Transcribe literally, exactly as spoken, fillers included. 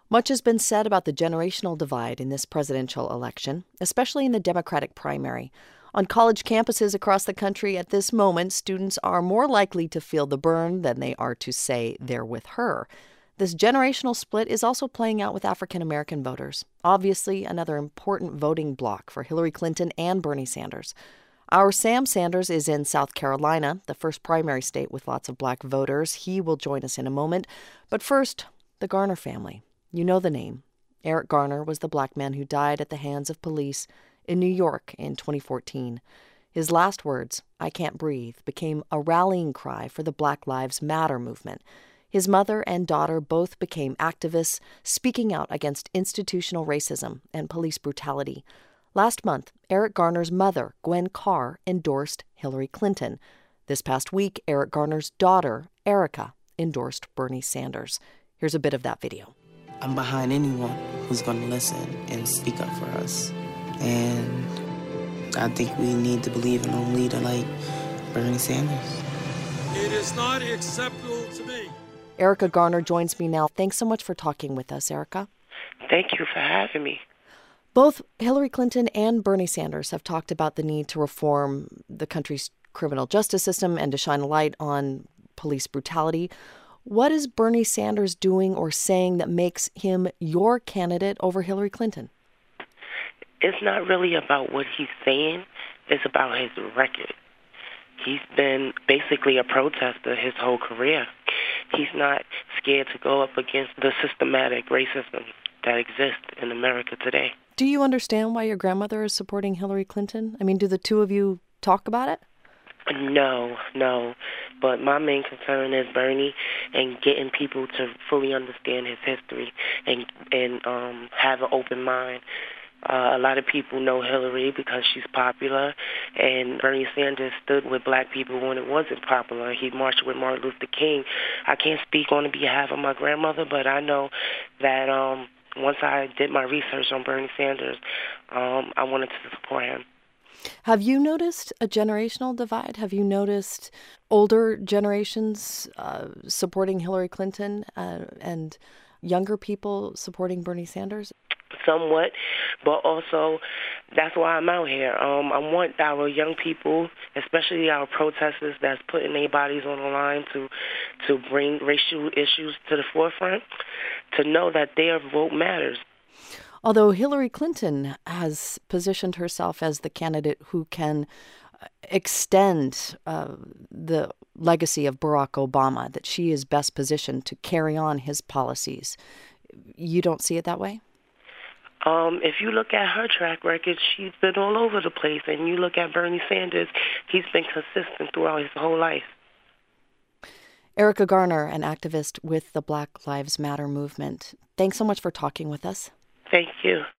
Much has been said about the generational divide in this presidential election, especially in the Democratic primary. On college campuses across the country at this moment, students are more likely to feel the burn than they are to say they're with her. This generational split is also playing out with African American voters, obviously another important voting bloc for Hillary Clinton and Bernie Sanders. Our Sam Sanders is in South Carolina, the first primary state with lots of black voters. He will join us in a moment. But first, the Garner family. You know the name. Eric Garner was the black man who died at the hands of police in New York in twenty fourteen. His last words, "I can't breathe," became a rallying cry for the Black Lives Matter movement. His mother and daughter both became activists, speaking out against institutional racism and police brutality. Last month, Eric Garner's mother, Gwen Carr, endorsed Hillary Clinton. This past week, Eric Garner's daughter, Erica, endorsed Bernie Sanders. Here's a bit of that video. I'm behind anyone who's going to listen and speak up for us. And I think we need to believe in a leader like Bernie Sanders. It is not acceptable to me. Erica Garner joins me now. Thanks so much for talking with us, Erica. Thank you for having me. Both Hillary Clinton and Bernie Sanders have talked about the need to reform the country's criminal justice system and to shine a light on police brutality. What is Bernie Sanders doing or saying that makes him your candidate over Hillary Clinton? It's not really about what he's saying. It's about his record. He's been basically a protester his whole career. He's not scared to go up against the systematic racism that exists in America today. Do you understand why your grandmother is supporting Hillary Clinton? I mean, do the two of you talk about it? No, no. But my main concern is Bernie and getting people to fully understand his history and and um, have an open mind. Uh, a lot of people know Hillary because she's popular, and Bernie Sanders stood with black people when it wasn't popular. He marched with Martin Luther King. I can't speak on behalf of my grandmother, but I know that um, once I did my research on Bernie Sanders, um, I wanted to support him. Have you noticed a generational divide? Have you noticed older generations uh, supporting Hillary Clinton uh, and younger people supporting Bernie Sanders? Somewhat, but also that's why I'm out here. Um, I want our young people, especially our protesters that's putting their bodies on the line to to bring racial issues to the forefront, to know that their vote matters. Although Hillary Clinton has positioned herself as the candidate who can extend uh, the legacy of Barack Obama, that she is best positioned to carry on his policies. You don't see it that way? Um, if you look at her track record, she's been all over the place. And you look at Bernie Sanders, he's been consistent throughout his whole life. Erica Garner, an activist with the Black Lives Matter movement. Thanks so much for talking with us. Thank you.